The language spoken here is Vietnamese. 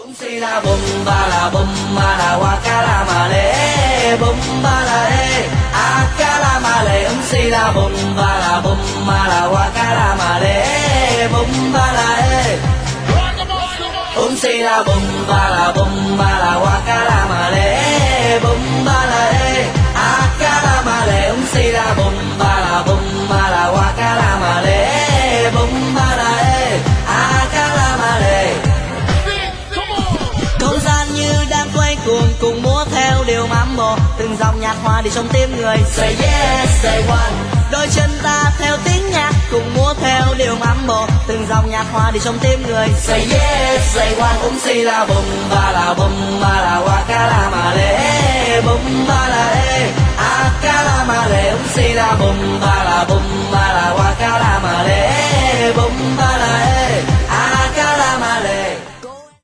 Si la bum ba la bum ma la wa ka la ma le bum ba la e a ka la ma le si la bum ba la bum ma la wa ka la ma le bum ba la e si la bum ba la bum ma la wa ka la ma le bum ba la e a ka la ma le si la bum ba la bum ma la wa ka la ma le bum ba la e a ka la ma le. Không gian như đang quay cuồng cùng múa theo điệu mambo, từng dòng nhạc hoa đi trong tim người. Say yes, say one. Đôi chân ta theo tiếng nhạc cùng múa theo điệu mambo, từng dòng nhạc hoa đi trong tim người. Say yes, say one. Si la bum ba la bum ba la wa ka la ma le bum ba la e a ka la ma le si la bum ba la bum ba la wa ka la ma le bum ba la e a ka la ma le.